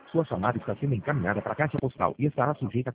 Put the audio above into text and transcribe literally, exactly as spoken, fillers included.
Sua chamada está sendo encaminhada para a caixa postal e estará sujeita